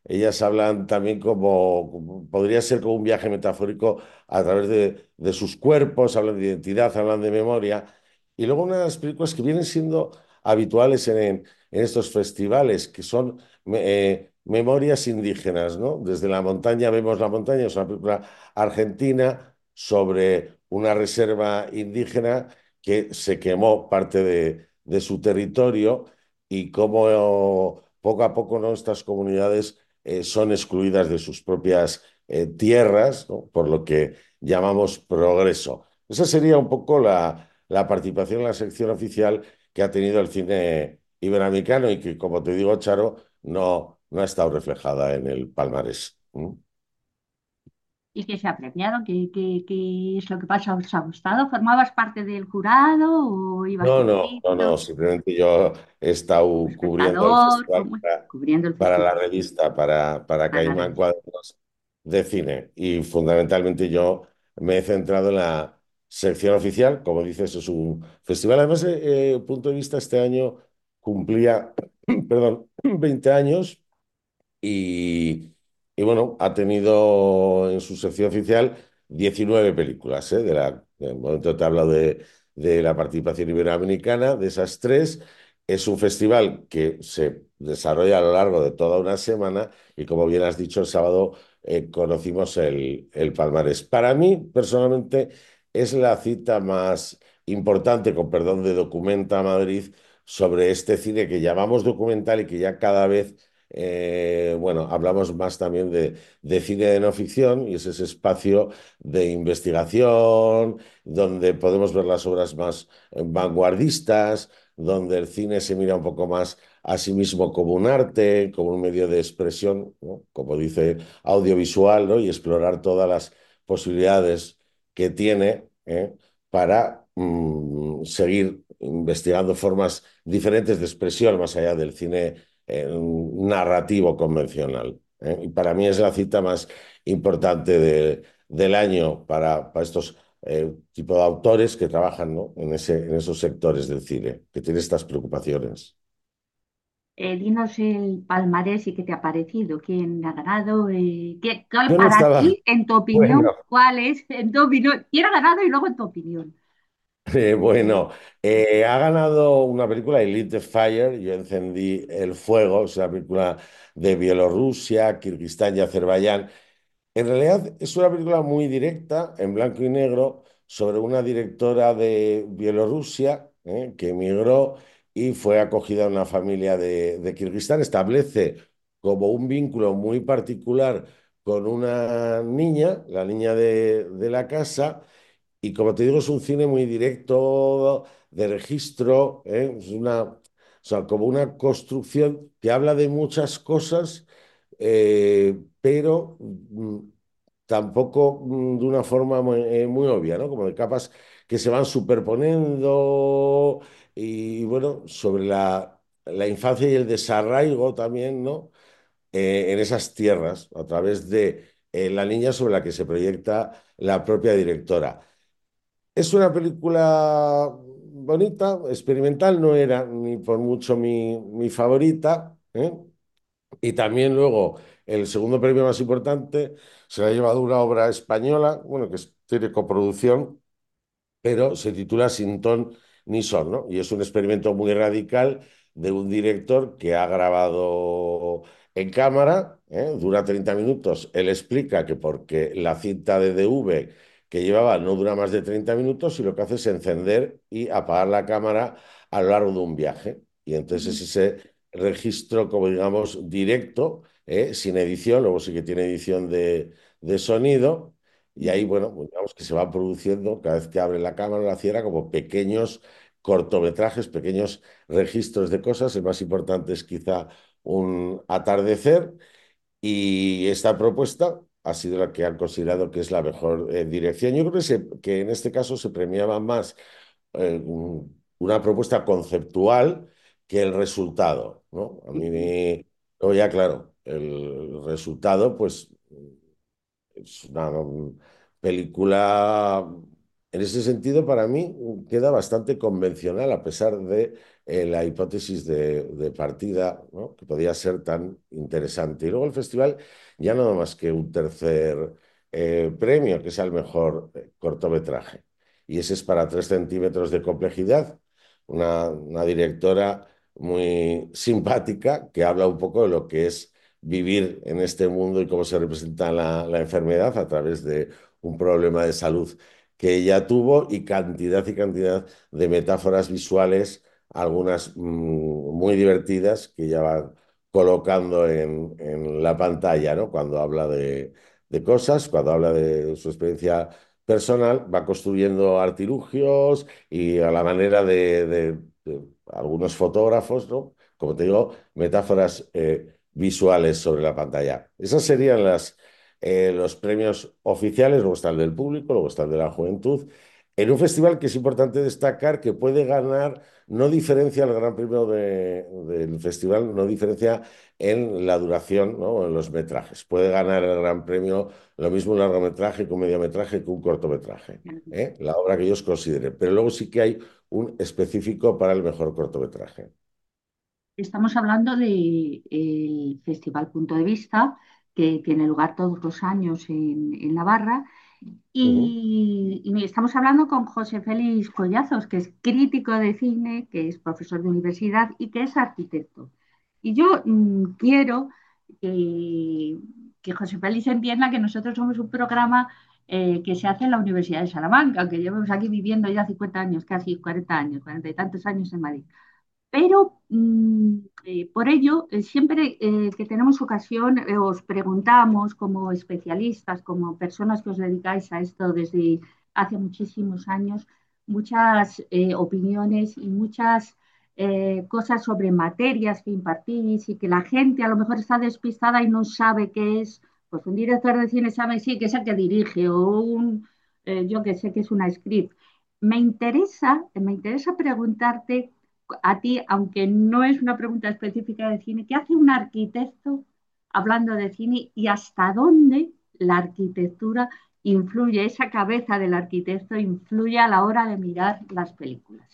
ellas hablan también como, como- podría ser como un viaje metafórico a través de, de sus cuerpos, hablan de identidad, hablan de memoria. Y luego una de las películas que vienen siendo habituales en, en- en estos festivales, que son me- eh, memorias indígenas, ¿no? Desde la montaña vemos la montaña, es una película argentina sobre una reserva indígena que se quemó parte de, de su territorio y cómo poco a poco, ¿no? Estas comunidades eh, son excluidas de sus propias eh, tierras, ¿no? Por lo que llamamos progreso. Esa sería un poco la, la participación en la sección oficial que ha tenido el cine iberoamericano y que, como te digo, Charo, no, no ha estado reflejada en el palmarés. ¿Mm? ¿Y que se ha premiado? ¿Qué, qué- qué es lo que pasa? ¿Os ha gustado? ¿Formabas parte del jurado o ibas No, de no, no, no, turista, simplemente yo he estado cubriendo el espectador, festival como para, cubriendo el para la festival, revista, para, para para la Caimán revista? Cuadernos de Cine y fundamentalmente yo me he centrado en la sección oficial, como dices, es un festival. Además, eh, eh, punto de vista, este año cumplía, perdón, veinte años y, y bueno, ha tenido en su sección oficial diecinueve películas, ¿eh? De la, de momento te he hablado de, de la participación iberoamericana, de esas tres. Es un festival que se desarrolla a lo largo de toda una semana y como bien has dicho, el sábado eh, conocimos el, el palmarés. Para mí, personalmente, es la cita más importante, con perdón, de Documenta Madrid sobre este cine que llamamos documental y que ya cada vez eh, bueno, hablamos más también de, de cine de no ficción y es ese espacio de investigación donde podemos ver las obras más eh, vanguardistas, donde el cine se mira un poco más a sí mismo como un arte, como un medio de expresión, ¿no? Como dice, audiovisual, ¿no? Y explorar todas las posibilidades que tiene, ¿eh? Para mm, seguir investigando formas diferentes de expresión más allá del cine eh, narrativo convencional. ¿Eh? Y para mí es la cita más importante de- del año para, para estos eh, tipos de autores que trabajan, ¿no? En ese, en esos sectores del cine, que tienen estas preocupaciones. Eh, dinos el palmarés y qué te ha parecido, quién ha ganado, eh, qué- cuál Yo no para estaba, ti, en tu bueno, opinión, cuál es, en tu opinión, quién ha ganado y luego en tu opinión. eh, bueno, eh, ha ganado una película, I Lit the Fire, yo encendí el fuego, es una película de Bielorrusia, Kirguistán y Azerbaiyán. En realidad es una película muy directa, en blanco y negro, sobre una directora de Bielorrusia, ¿eh? Que emigró y fue acogida en una familia de, de Kirguistán. Establece como un vínculo muy particular con una niña, la niña de, de la casa, y como te digo, es un cine muy directo, de registro, ¿eh? Es una, o sea, como una construcción que habla de muchas cosas, eh, pero mm, tampoco mm, de una forma muy, eh, muy obvia, ¿no? Como de capas que se van superponiendo y, bueno, sobre la, la infancia y el desarraigo también, ¿no? Eh, en esas tierras, a través de eh, la niña sobre la que se proyecta la propia directora. Es una película bonita, experimental, no era ni por mucho mi, mi favorita, ¿eh? Y también luego el segundo premio más importante se lo ha llevado una obra española, bueno, que es- tiene coproducción, pero se titula Sin ton ni son, ¿no? Y es un experimento muy radical de un director que ha grabado en cámara, ¿eh? Dura treinta minutos. Él explica que porque la cinta de D V que llevaba no dura más de treinta minutos y lo que hace es encender y apagar la cámara a lo largo de un viaje. Y entonces es ese registro, como digamos, directo, ¿eh? Sin edición, luego sí que tiene edición de, de sonido y ahí, bueno, pues digamos que se van produciendo, cada vez que abre la cámara o la cierra, como pequeños cortometrajes, pequeños registros de cosas. El más importante es quizá un atardecer. Y esta propuesta ha sido la que han considerado que es la mejor eh, dirección. Yo creo que, se- que en este caso se premiaba más eh, un- una propuesta conceptual que el resultado, ¿no? A mí me... Luego ya, claro, el resultado, pues es una mm, película, en ese sentido, para mí queda bastante convencional, a pesar de eh, la hipótesis de, de partida, ¿no? Que podía ser tan interesante. Y luego el festival ya no da más que un tercer eh, premio, que es al mejor eh, cortometraje. Y ese es para tres centímetros de complejidad, una, una directora muy simpática que habla un poco de lo que es vivir en este mundo y cómo se representa la, la enfermedad a través de un problema de salud que ella tuvo y cantidad y cantidad de metáforas visuales, algunas mm, muy divertidas que ella va colocando en, en la pantalla, ¿no? Cuando habla de, de cosas, cuando habla de su experiencia personal, va construyendo artilugios y a la manera de, de- de algunos fotógrafos, ¿no? Como te digo, metáforas eh, visuales sobre la pantalla. Esas serían las, eh, los premios oficiales, luego está el del público, luego está el de la juventud. En un festival que es importante destacar que puede ganar, no diferencia el Gran Premio de- del festival, no diferencia en la duración, ¿no? O en los metrajes. Puede ganar el Gran Premio lo mismo un largometraje que un mediometraje que un cortometraje, ¿eh? La obra que ellos consideren. Pero luego sí que hay un específico para el mejor cortometraje. Estamos hablando del Festival Punto de Vista, que tiene lugar todos los años en, en Navarra. Ujú. Y, y estamos hablando con José Félix Collazos, que es crítico de cine, que es profesor de universidad y que es arquitecto. Y yo mm, quiero que, que José Félix entienda que nosotros somos un programa eh, que se hace en la Universidad de Salamanca, que llevamos aquí viviendo ya cincuenta años, casi cuarenta años, cuarenta y tantos años en Madrid. Pero mm, eh, por ello, eh, siempre eh, que tenemos ocasión, eh, os preguntamos como especialistas, como personas que os dedicáis a esto desde hace muchísimos años, muchas eh, opiniones y muchas eh, cosas sobre materias que impartís y que la gente a lo mejor está despistada y no sabe qué es. Pues un director de cine sabe, sí, que es el que dirige o un, eh, yo que sé que es una script. Me interesa, me interesa preguntarte a ti, aunque no es una pregunta específica de cine, ¿qué hace un arquitecto hablando de cine y hasta dónde la arquitectura influye, esa cabeza del arquitecto influye a la hora de mirar las películas?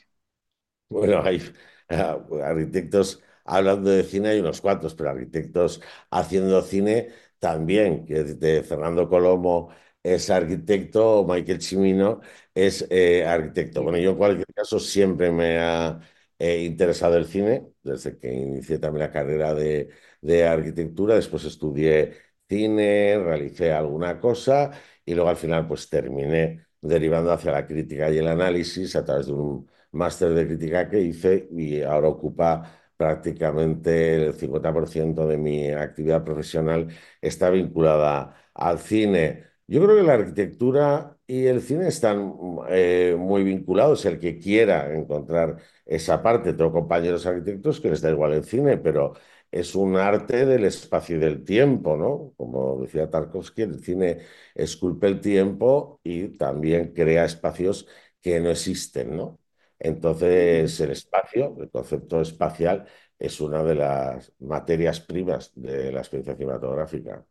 Bueno, hay ah, arquitectos hablando de cine, hay unos cuantos, pero arquitectos haciendo cine también, que de Fernando Colomo es arquitecto, Michael Cimino es eh, arquitecto. Bueno, yo en cualquier caso siempre me ha eh, interesado el cine, desde que inicié también la carrera de, de arquitectura, después estudié cine, realicé alguna cosa y luego al final pues terminé derivando hacia la crítica y el análisis a través de un máster de crítica que hice y ahora ocupa prácticamente el cincuenta por ciento de mi actividad profesional está vinculada al cine. Yo creo que la arquitectura y el cine están eh, muy vinculados. El que quiera encontrar esa parte, tengo compañeros arquitectos que les da igual el cine, pero es un arte del espacio y del tiempo, ¿no? Como decía Tarkovsky, el cine esculpe el tiempo y también crea espacios que no existen, ¿no? Entonces, el espacio, el concepto espacial, es una de las materias primas de la experiencia cinematográfica.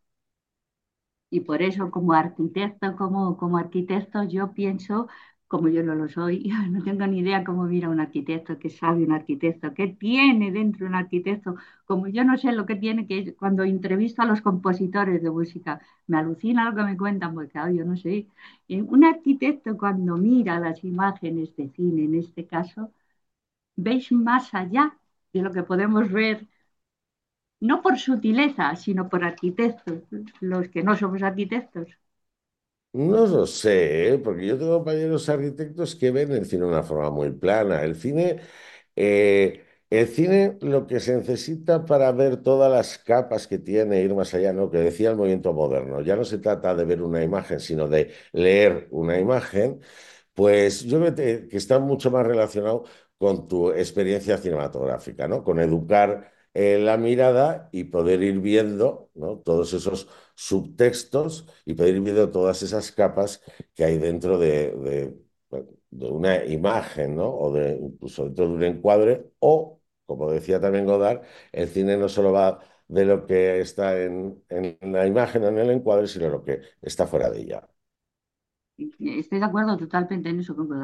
Y por eso, como arquitecto, como, como arquitecto, yo pienso, como yo no lo soy, no tengo ni idea cómo mira un arquitecto, qué sabe un arquitecto, qué tiene dentro un arquitecto, como yo no sé lo que tiene, que cuando entrevisto a los compositores de música, me alucina lo que me cuentan, porque claro, yo no sé. Y un arquitecto cuando mira las imágenes de cine, en este caso, veis más allá de lo que podemos ver no por sutileza, sino por arquitectos, los que no somos arquitectos. No lo sé, ¿eh? Porque yo tengo compañeros arquitectos que ven el cine de una forma muy plana. El cine, eh, el cine lo que se necesita para ver todas las capas que tiene, ir más allá, ¿no? Que decía el movimiento moderno. Ya no se trata de ver una imagen, sino de leer una imagen. Pues yo creo que que está mucho más relacionado con tu experiencia cinematográfica, ¿no? Con educar eh, la mirada y poder ir viendo, ¿no? Todos esos subtextos y poder ir viendo todas esas capas que hay dentro de, de- de una imagen, ¿no? O de, incluso dentro de un encuadre. O, como decía también Godard, el cine no solo va de lo que está en, en la imagen o en el encuadre, sino lo que está fuera de ella. Estoy de acuerdo totalmente en eso con Godard.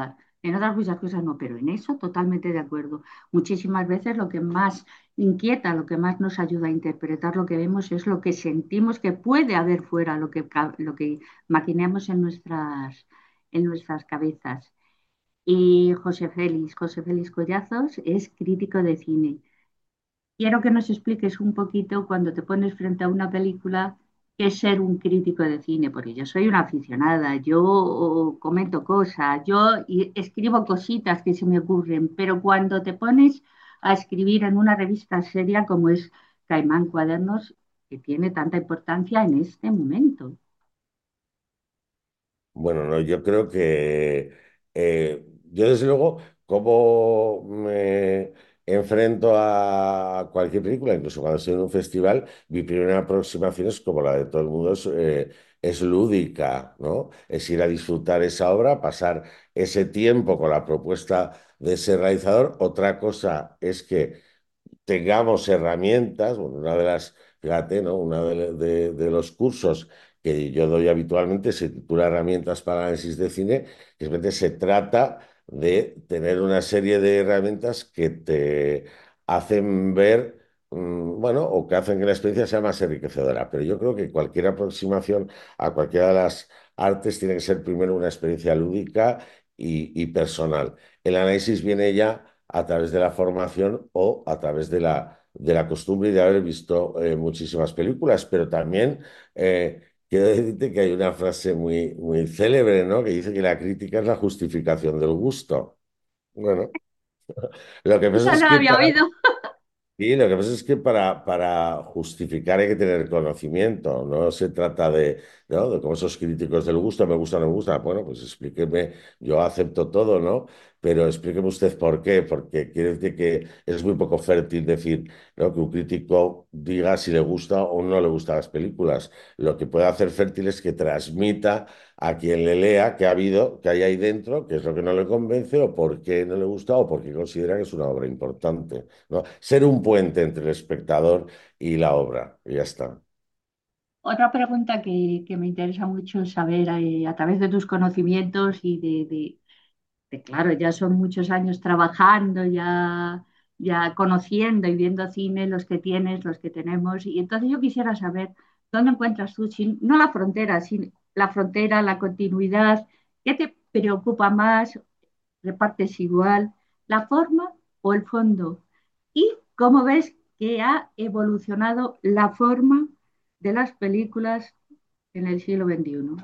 En otras muchas cosas no, pero en eso totalmente de acuerdo. Muchísimas veces lo que más inquieta, lo que más nos ayuda a interpretar lo que vemos es lo que sentimos que puede haber fuera, lo que, ca- lo que maquinamos en nuestras, en nuestras cabezas. Y José Félix, José Félix Collazos es crítico de cine. Quiero que nos expliques un poquito cuando te pones frente a una película qué es ser un crítico de cine, porque yo soy una aficionada, yo comento cosas, yo y- escribo cositas que se me ocurren, pero cuando te pones a escribir en una revista seria como es Caimán Cuadernos, que tiene tanta importancia en este momento. Bueno, no, yo creo que eh, yo desde luego, como me enfrento a cualquier película, incluso cuando estoy en un festival, mi primera aproximación es como la de todo el mundo, es, eh, es lúdica, ¿no? Es ir a disfrutar esa obra, pasar ese tiempo con la propuesta de ese realizador. Otra cosa es que tengamos herramientas, bueno, una de las, fíjate, ¿no? Uno de, de- de los cursos que yo doy habitualmente se titula Herramientas para análisis de cine, que simplemente se trata de tener una serie de herramientas que te hacen ver, mm, bueno, o que hacen que la experiencia sea más enriquecedora. Pero yo creo que cualquier aproximación a cualquiera de las artes tiene que ser primero una experiencia lúdica y, y personal. El análisis viene ya a través de la formación o a través de la, de la costumbre y de haber visto eh, muchísimas películas, pero también eh, quiero decirte que hay una frase muy, muy célebre, ¿no? Que dice que la crítica es la justificación del gusto. Bueno, lo que pasa Esa es no la que había para oído. Sí, lo que pasa es que para, para justificar hay que tener conocimiento, no se trata de, ¿no? De como esos críticos del gusto, me gusta, no me gusta, bueno, pues explíqueme, yo acepto todo, ¿no? Pero explíqueme usted por qué, porque quiere decir que es muy poco fértil decir, ¿no? Que un crítico diga si le gusta o no le gustan las películas. Lo que puede hacer fértil es que transmita a quien le lea qué ha habido, qué hay ahí dentro, qué es lo que no le convence o por qué no le gusta o por qué considera que es una obra importante. ¿No? Ser un puente entre el espectador y la obra, y ya está. Otra pregunta que, que me interesa mucho saber eh, a través de tus conocimientos y de, de- de, claro, ya son muchos años trabajando, ya, ya conociendo y viendo cine, los que tienes, los que tenemos. Y entonces yo quisiera saber dónde encuentras tú, sin- no la frontera, sino la frontera, la continuidad, ¿qué te preocupa más? ¿Repartes igual la forma o el fondo? ¿Y cómo ves que ha evolucionado la forma de las películas en el siglo veintiuno?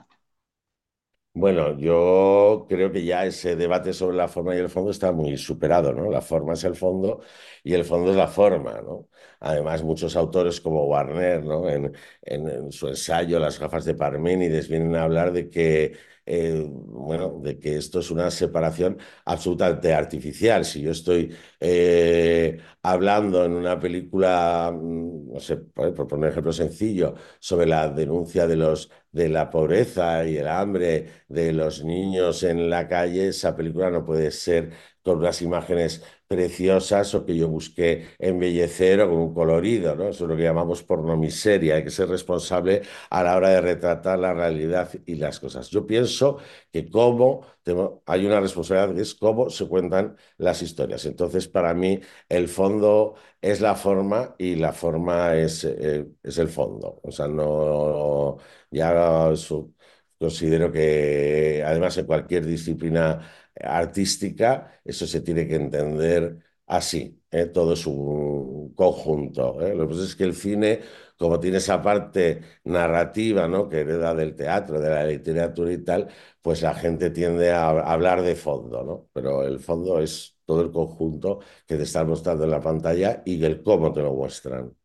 Bueno, yo creo que ya ese debate sobre la forma y el fondo está muy superado, ¿no? La forma es el fondo y el fondo es la forma, ¿no? Además, muchos autores como Warner, ¿no? En, en- en su ensayo Las gafas de Parménides vienen a hablar de que, eh, bueno, de que esto es una separación absolutamente artificial. Si yo estoy eh, hablando en una película, mm, no sé, por, por poner un ejemplo sencillo, sobre la denuncia de los de la pobreza y el hambre de los niños en la calle, esa película no puede ser con unas imágenes preciosas o que yo busqué embellecer o con un colorido, ¿no? Eso es lo que llamamos pornomiseria. Hay que ser responsable a la hora de retratar la realidad y las cosas. Yo pienso que cómo tengo- hay una responsabilidad que es cómo se cuentan las historias. Entonces, para mí, el fondo es la forma y la forma es, eh, es el fondo. O sea, no, ya eso considero que además en cualquier disciplina artística eso se tiene que entender así, ¿eh? Todo es un conjunto, ¿eh? Lo que pasa es que el cine, como tiene esa parte narrativa, ¿no? Que hereda del teatro, de la literatura y tal, pues la gente tiende a hablar de fondo, ¿no? Pero el fondo es todo el conjunto que te están mostrando en la pantalla y el cómo te lo muestran.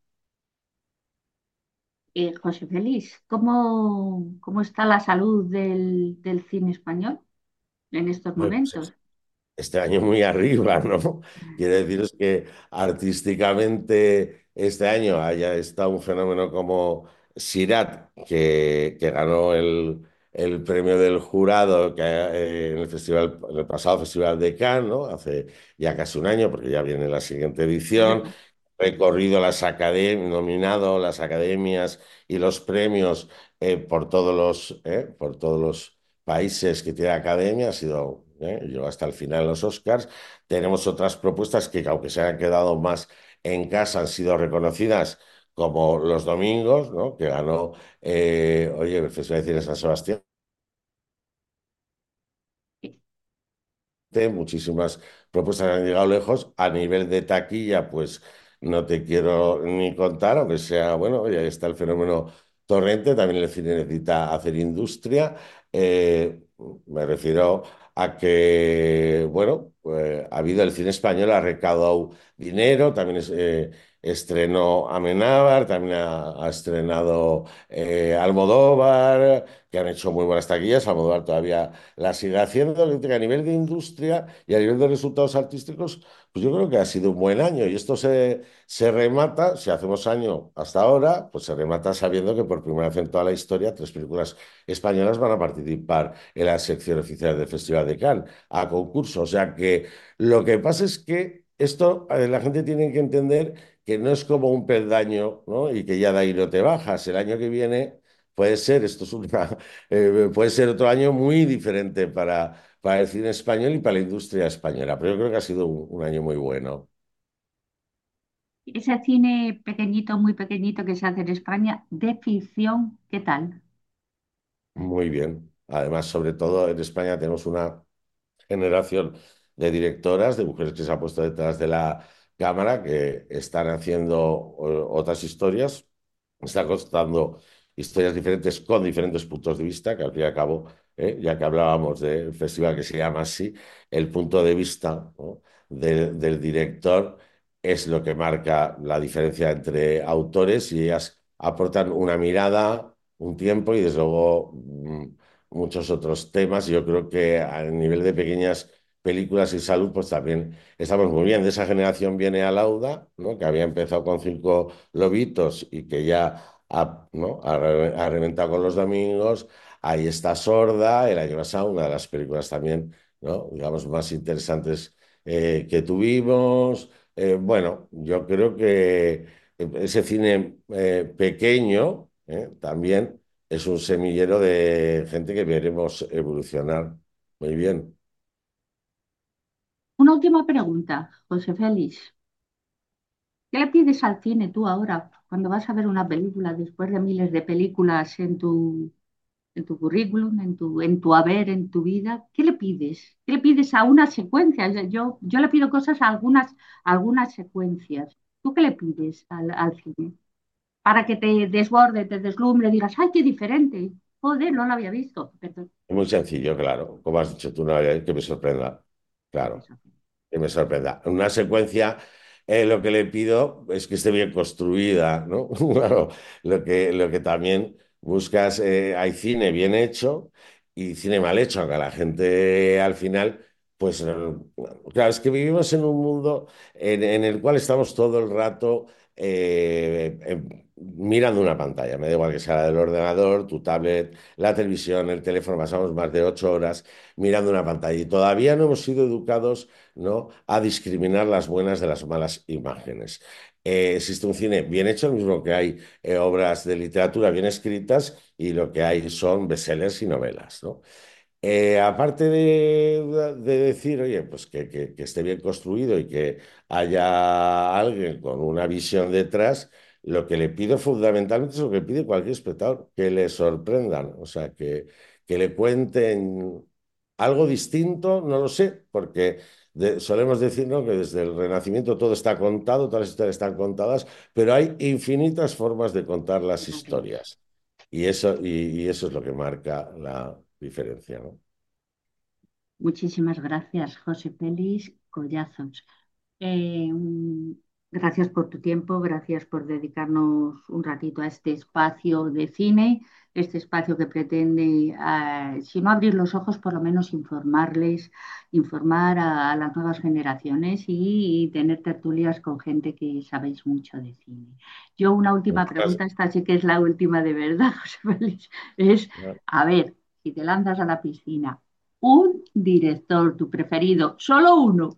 Eh, José Félix, ¿cómo, cómo está la salud del, del cine español en estos Bueno, pues momentos? este año muy arriba, ¿no? Quiero deciros que artísticamente este año haya estado un fenómeno como Sirat, que, que ganó el, el premio del jurado que, eh, en el festival, en el pasado Festival de Cannes, ¿no? Hace ya casi un año, porque ya viene la siguiente edición. Cierto. Recorrido las academias, nominado las academias y los premios eh, por todos los, eh, por todos los países que tiene academia, ha sido ¿eh? Llegó hasta el final en los Oscars. Tenemos otras propuestas que, aunque se han quedado más en casa, han sido reconocidas, como Los Domingos, ¿no? Que ganó, eh, oye, el Festival de Cine de San Sebastián. Muchísimas propuestas han llegado lejos. A nivel de taquilla, pues no te quiero ni contar, aunque sea, bueno, ya está el fenómeno torrente, también el cine necesita hacer industria. Eh, Me refiero a que, bueno, pues, ha habido el cine español, ha recaudado dinero, también es, eh, estrenó Amenábar, también ha, ha estrenado eh, Almodóvar, que han hecho muy buenas taquillas. Almodóvar todavía la sigue haciendo. Que a nivel de industria y a nivel de resultados artísticos, pues yo creo que ha sido un buen año. Y esto se, se remata, si hacemos año hasta ahora, pues se remata sabiendo que por primera vez en toda la historia tres películas españolas van a participar en la sección oficial del Festival de Cannes a concurso. O sea que lo que pasa es que esto, eh, la gente tiene que entender que no es como un peldaño, ¿no? Y que ya de ahí no te bajas. El año que viene puede ser, esto es una, eh, puede ser otro año muy diferente para, para el cine español y para la industria española, pero yo creo que ha sido un, un año muy bueno. Ese cine pequeñito, muy pequeñito que se hace en España, de ficción, ¿qué tal? Muy bien. Además, sobre todo en España tenemos una generación de directoras, de mujeres que se han puesto detrás de la cámara, que están haciendo eh, otras historias, están contando historias diferentes con diferentes puntos de vista, que al fin y al cabo, eh, ya que hablábamos del festival que se llama así, el punto de vista, ¿no? de- del director es lo que marca la diferencia entre autores, y ellas aportan una mirada, un tiempo y desde luego mm, muchos otros temas. Yo creo que a nivel de pequeñas películas y salud, pues también estamos muy bien. De esa generación viene Alauda, ¿no? Que había empezado con Cinco Lobitos y que ya ha, ¿no? ha, re- ha reventado con Los Domingos. Ahí está Sorda, el año pasado, una de las películas también, ¿no? digamos, más interesantes eh, que tuvimos. Eh, bueno, yo creo que ese cine eh, pequeño, ¿eh? también es un semillero de gente que veremos evolucionar. Muy bien. Una última pregunta, José Félix. ¿Qué le pides al cine tú ahora cuando vas a ver una película después de miles de películas en tu, en tu currículum, en tu, en tu haber, en tu vida? ¿Qué le pides? ¿Qué le pides a una secuencia? Yo, yo, yo le pido cosas a algunas, a algunas secuencias. ¿Tú qué le pides al, al cine? Para que te desborde, te deslumbre, digas, ¡ay, qué diferente! Joder, no lo había visto. Perdón. Muy sencillo, claro. Como has dicho tú, no, que me sorprenda. Claro. Eso. Que me sorprenda. Una secuencia, eh, lo que le pido es que esté bien construida, ¿no? Claro, lo que, lo que también buscas, eh, hay cine bien hecho y cine mal hecho, aunque a la gente al final, pues, eh, claro, es que vivimos en un mundo en, en el cual estamos todo el rato eh, em, mirando una pantalla. Me da igual que sea la del ordenador, tu tablet, la televisión, el teléfono, pasamos más de ocho horas mirando una pantalla y todavía no hemos sido educados, ¿no? a discriminar las buenas de las malas imágenes. Eh, existe un cine bien hecho, lo mismo que hay eh, obras de literatura bien escritas y lo que hay son bestsellers y novelas, ¿no? Eh, aparte de, de decir, oye, pues que, que- que esté bien construido y que haya alguien con una visión detrás, lo que le pido fundamentalmente es lo que pide cualquier espectador, que le sorprendan, o sea, que, que le cuenten algo distinto, no lo sé, porque de- solemos decir, ¿no? que desde el Renacimiento todo está contado, todas las historias están contadas, pero hay infinitas formas de contar las historias. Y eso, y, y eso es lo que marca la diferencia, ¿no? Muchísimas gracias, José Félix Collazos. Eh, mm, Gracias por tu tiempo, gracias por dedicarnos un ratito a este espacio de cine, este espacio que pretende, eh, si no abrir los ojos, por lo menos informarles, informar a, a las nuevas generaciones y, y tener tertulias con gente que sabéis mucho de cine. Yo una última Muchas pregunta, esta sí que es la última de verdad, José Félix, es, gracias. a ver, si te lanzas a la piscina, un director, tu preferido, solo uno.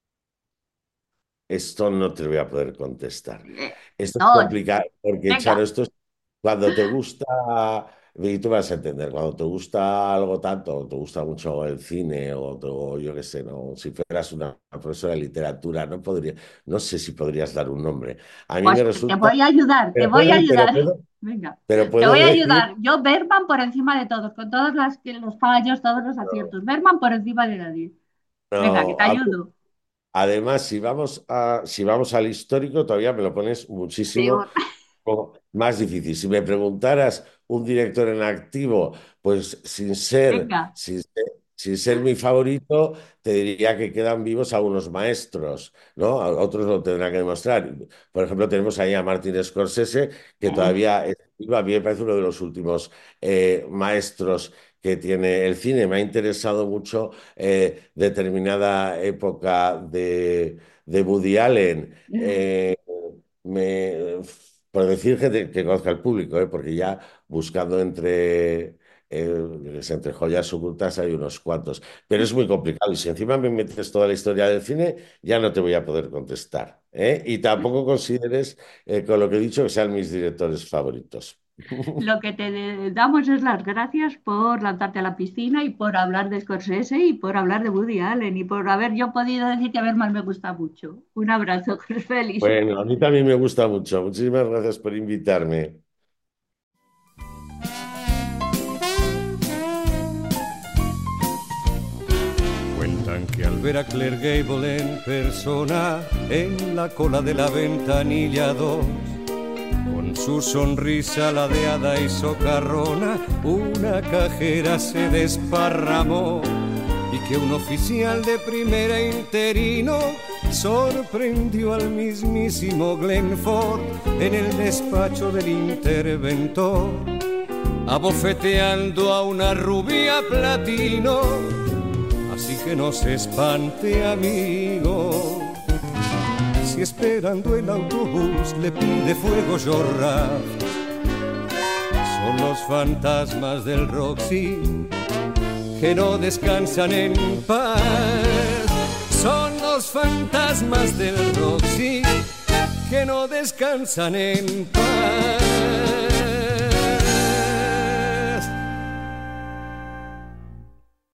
Esto no te lo voy a poder contestar. Eh, Esto es dos, complicado porque, Charo, venga. esto es cuando te gusta y tú vas a entender, cuando te gusta algo tanto, te gusta mucho el cine o, o yo qué sé, ¿no? Si fueras una profesora de literatura, no podría, no sé si podrías dar un nombre. A mí Pues me te resulta, voy a ayudar, te pero voy a puedo, pero ayudar. puedo, Venga, pero te puedo voy a decir, ayudar. Yo, Berman por encima de todos, con todos las, que- los fallos, todos los aciertos. Berman por encima de nadie. Venga, que no, te a- ayudo. además, si vamos a, si vamos al histórico, todavía me lo pones muchísimo Peor. o más difícil. Si me preguntaras un director en activo, pues sin ser, Venga. sin ser, sin ser mi favorito, te diría que quedan vivos algunos maestros, ¿no? A- Otros lo tendrán que demostrar. Por ejemplo, tenemos ahí a Martin Scorsese, que Eh, todavía es vivo. A mí me parece uno de los últimos eh, maestros que tiene el cine. Me ha interesado mucho eh, determinada época de, de Woody Allen. Eh, me, por decir que, te- que conozca al público, ¿eh? Porque ya buscando entre, eh, yo qué sé, entre joyas ocultas hay unos cuantos. Pero es muy complicado. Y si encima me metes toda la historia del cine, ya no te voy a poder contestar, ¿eh? Y tampoco consideres, eh, con lo que he dicho, que sean mis directores favoritos. Lo que te damos es las gracias por lanzarte a la piscina y por hablar de Scorsese y por hablar de Woody Allen y por haber yo podido decir que Berman me gusta mucho. Un abrazo, feliz. Bueno, a mí también me gusta mucho. Muchísimas gracias por invitarme. Cuentan que al ver a Claire Gable en persona, en la cola de la ventanilla dos, con su sonrisa ladeada y socarrona, una cajera se desparramó y que un oficial de primera interino sorprendió al mismísimo Glenn Ford en el despacho del interventor, abofeteando a una rubia platino. Así que no se espante, amigo, si esperando el autobús le pide fuego Jorra. Son los fantasmas del Roxy que no descansan en paz. Son los fantasmas del Roxy que no descansan en paz.